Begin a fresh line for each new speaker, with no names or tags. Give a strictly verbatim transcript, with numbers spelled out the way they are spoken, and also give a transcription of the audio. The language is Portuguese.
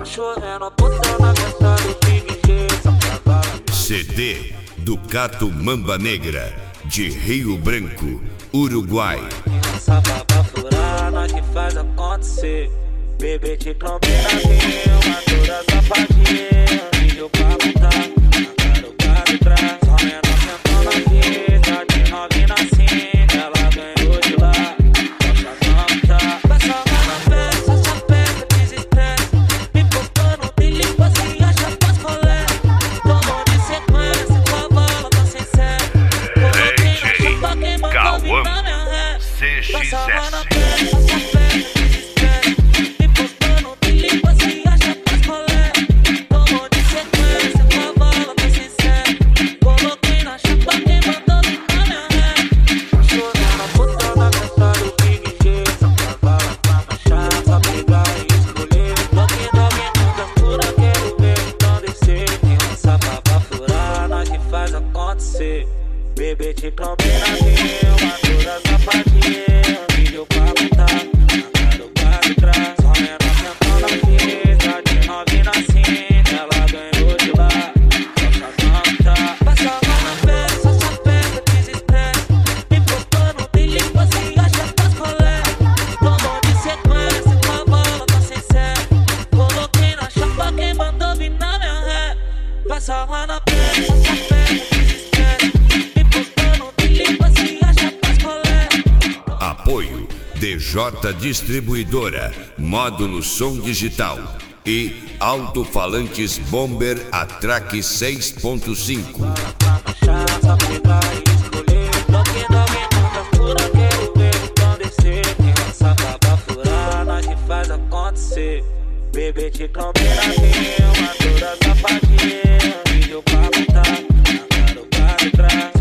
chovendo, puta na festa do Big G.
C D Ducato Mamba Negra, de Rio Branco, Uruguai.
Essa baba furar, nós que faz acontecer. Bebê te combina uma toda safadinha. Vídeo pra montar, na cara o cara traz. Só menor sentando aqui, tá de nove na cinta. Ela ganhou de lá, gosta cantar. Passa lá na festa, essa festa desestressa. Me botou no bilico assim, acha pras colé. Tomou de sequência, com a bola tá sem sério. Coloquei na chupa, quem mandou vir na minha ré. Passa lá na festa, essa festa desestressa. Me botou no bilico assim, acha pras colé. Tomou de sequência, com a bola tá sem sério. Coloquei na chupa, quem mandou vir na minha ré. Chovendo a puta na festa do Big G. Só bala pra baixar, só pegar e escolher. Toque, toque, com textura, quero ver então descer. Tem essa baba furar, nós que faz acontecer. Bebê te combina uma toda safadinha. Vídeo pra montar, na cara o cara traz. Só menor sentando aqui, tá de nove na cinta. Ela ganhou de lá, gosta cantar. Passa lá na festa, essa festa desestressa. Me botou no bilico assim, acha pras colé. Tomou de sequência, com a bola tá sem sério. Coloquei na chapa, quem mandou vir na minha ré. Passa lá na festa, essa festa desestressa. Me botou no bilico assim, acha pras colé.
Apoio D J Distribuidora, módulo som digital e alto-falantes Bomber Atraque seis ponto cinco.
Pra baixar, só pegar e escolher. Toque, toque, com textura, quero ver então descer. Tem essa baba furar, nós que faz acontecer. Bebê te combina uma toda safadinha. Vídeo pra montar, na cara o cara traz.